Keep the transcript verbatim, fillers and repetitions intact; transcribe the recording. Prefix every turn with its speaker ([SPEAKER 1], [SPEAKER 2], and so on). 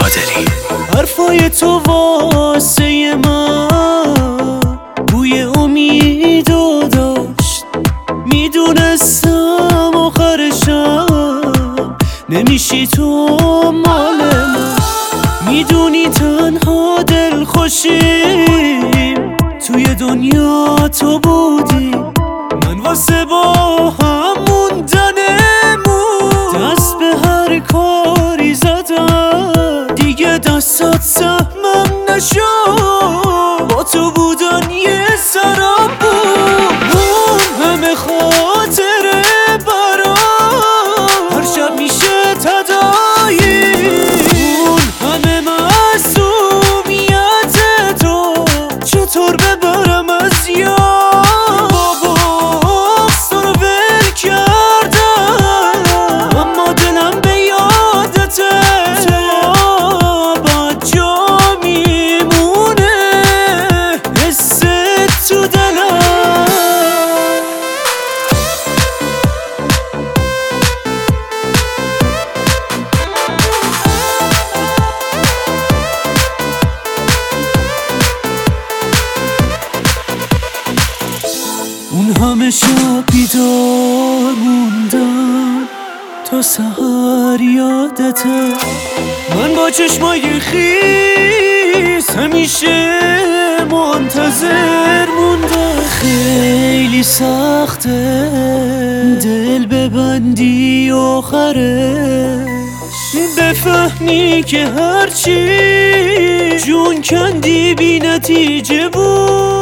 [SPEAKER 1] قادری.
[SPEAKER 2] حرفای تو واسه من بوی امیدو داشت، میدونستم آخرشم نمیشی تو مال من. میدونی تنها دل خوشیم توی دنیا تو بودی، من واسه با هم موندنمون دست به هر کاری زدم، دیگه دستات سهمم نشد، با تو بودن یه سرم بود. اون همه خاطره برام هر شب میشه تدایی، اون همه معصومیت تو چطور ببرم از یاد. بابا تو رو ول کردم اما دلم به یادته، بد جا میمونه حست تو دلم. اون همه شب بیدار موندم تا سحر یادته، من با چشمای خیس همیشه منتظر موندم. خیلی سخته دل ببندی آخرش، بفهمی که هرچی جون کندی بی نتیجه بود.